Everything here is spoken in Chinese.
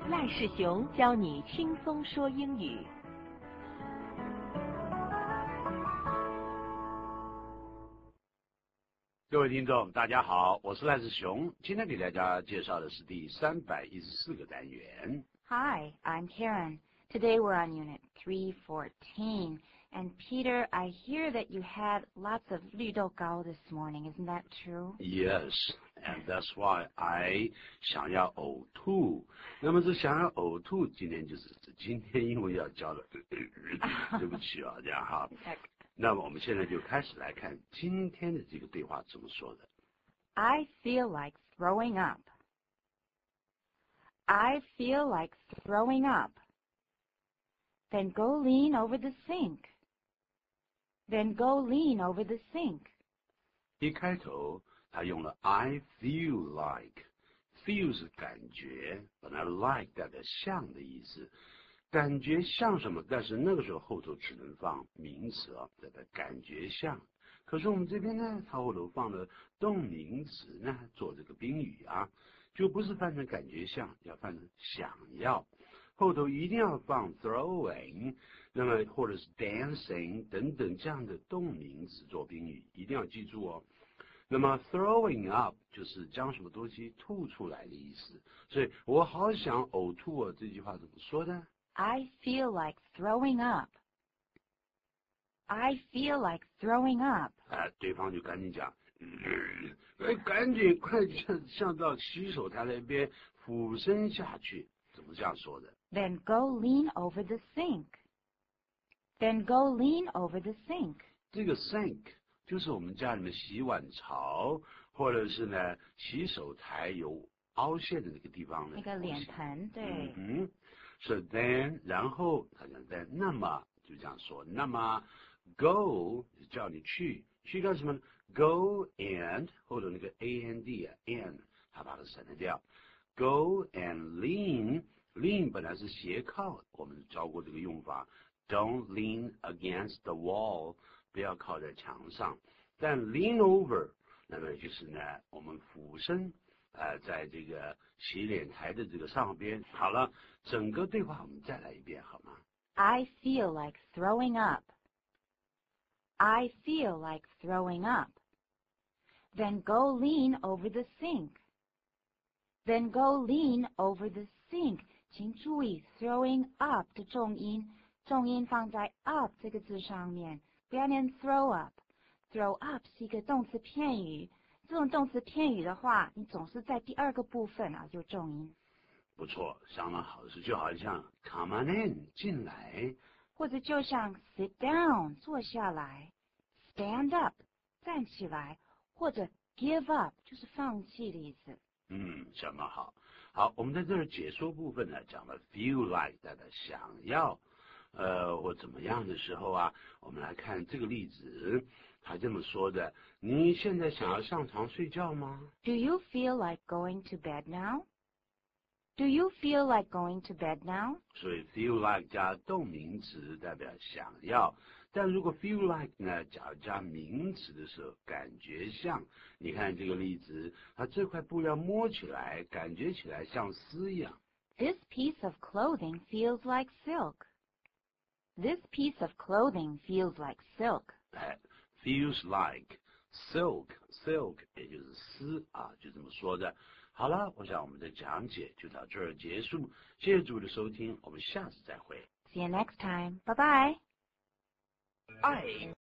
赖世雄教你轻松说英语。 各位听众，大家好，我是赖世雄，今天给大家介绍的是第314个单元。 Hi, I'm Karen. Today we're on Unit 314. And Peter, I hear that you had lots of 绿豆糕 this morning. Isn't that true? Yes, and that's why I 想要呕吐。那么这想要呕吐，今天因为要教的，对不起啊，这样哈。那么我们现在就开始来看今天的这个对话怎么说的。 I feel like throwing up. I feel like throwing up. Then go lean over the sink. Then go lean over the sink. 一开头他用了 I feel like。feel 是感觉，本来 like 代表像的意思。感觉像什么？但是那个时候后头只能放名词啊，代表感觉像。可是我们这边呢，它后头放了动名词呢，做这个宾语啊，就不是翻成感觉像，要翻成想要。后头一定要放 throwing， 那么或者是 dancing 等等这样的动名词做宾语，一定要记住哦。那么 throwing up 就是将什么东西吐出来的意思，所以我好想呕吐哦，这句话怎么说呢？ I feel like throwing up. I feel like throwing up. 对方就赶紧讲，赶紧快像到洗手台那边俯身下去，怎么这样说的？ Then go lean over the sink. Then go lean over the sink. 这个 sink 就是我们家里面洗碗槽，或者是呢洗手台有凹陷的那个地方呢， 那个脸盆，对。 So then， 然后他讲 then， 那么就这样说，那么 go 叫你去干什么呢？ Go and 或者那个 and 啊 and， 他把它省掉。Go and lean 本来是斜靠，我们教过这个用法。Don't lean against the wall， 不要靠在墙上。但 lean over， 那么就是呢，我们俯身。在这个洗脸台的这个上边，好了，整个对话我们再来一遍好吗？ I feel like throwing up. I feel like throwing up. Then go lean over the sink. Then go lean over the sink. 请注意 throwing up 的重音放在 up 这个字上面，不要念 throw up. Throw up 是一个动词片语。这种动词片语的话，你总是在第二个部分啊有重音。 不错，相当好的，就好像 come on in 进来， 或者就像 sit down 坐下来 ，stand up 站起来，或者 give up 就是放弃的意思。 相当好。好，我们在这儿解说部分呢，讲了 feel like 代表想要，或怎么样的时候啊，我们来看这个例子。他这么说的，你现在想要上床睡觉吗？ Do you feel like going to bed now? Do you feel like going to bed now? 所以 feel like 加动名词代表想要，但如果 feel like 呢，假如加名词的时候，感觉像。你看这个例子，它这块布要摸起来，感觉起来像丝一样。 This piece of clothing feels like silk. This piece of clothing feels like silk. Feels like silk 也就是丝啊，就这么说的。好了，我想我们的讲解就到这儿结束，谢谢诸位的收听，我们下次再会。 See you next time. Bye-bye. 爱